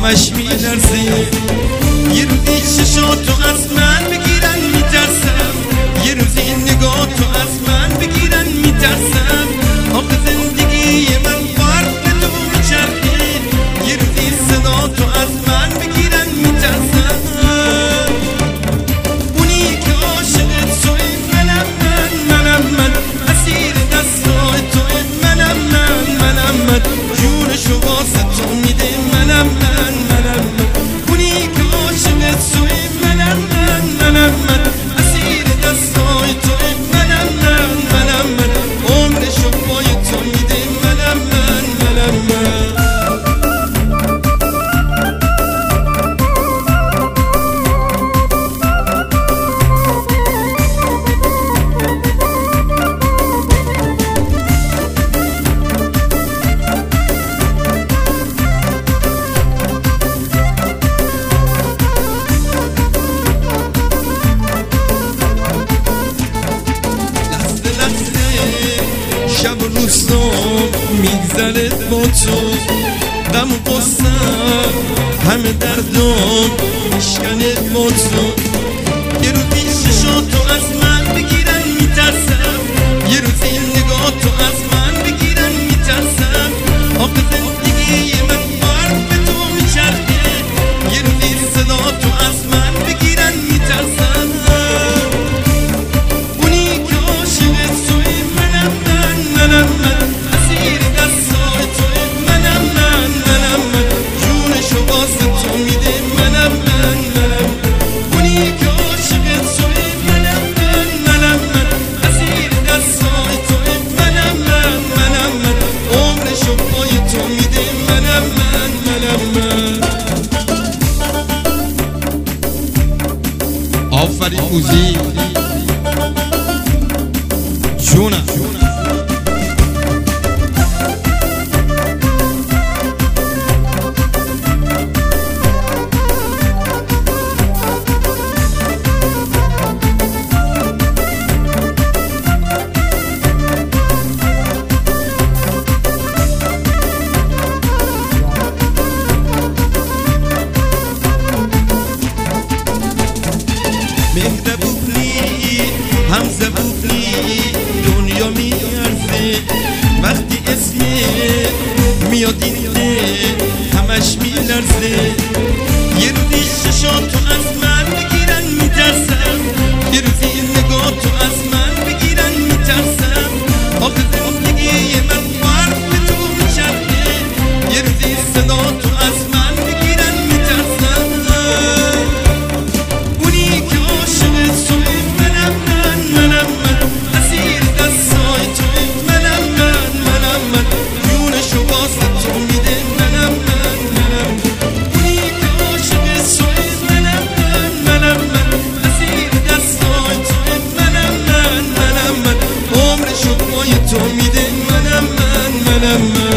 همش میلرزه. یه روزی چشاتو از من بگیرن میترسم، یه روزی نگاهتو از من بگیرن میترسم. آخه زندگی من فرق تو میچرخه، یه روزی صداتو از من بگیرن میترسم. اونی که عاشقت توی منم من اسیر دستای توی منم من جونشو واسه تو میده منم من اونی که عاشقت توی منم من اسیر دستای توی منم من عمرشو پای تو میده منم من شب و روزم میگذره با تو، غم و قصه همه دردم میشکنه با تو. یه روزی چشاتو از من بگیرن میترسم، یه روزی نگاهتو از من بگیرن میترسم. آخه زندگی من فرق به تو میچرخه، یه روزی صداتو از من بگیرن میترسم. اونی که عاشقت توی منم من اسیر دستای توی منم من جونشو واسه تو میده منم من اونی که عاشقت توی منم من اسیر دستای توی منم من عمرشو پای تو میده منم من آفرین موزیک جونم. مهربونی هم زبونی دنیا میارزه، وقتی اسمت میاد این همش میلرزه. یه روزی چشاتو از من بگیرن میترسم، یه روزی نگاهتو از من بگیرن میترسم. آخه زندگی من فرق به تو میچرخه، یه روزی صداتو از من بگیرن میترسم. اونی که عاشقت توی منم من اسیر دستای توی منم من جونشو واسه تو میده منم من اونی که عاشقت توی منم من اسیر دستای توی منم من عمرشو پای تو میده منم من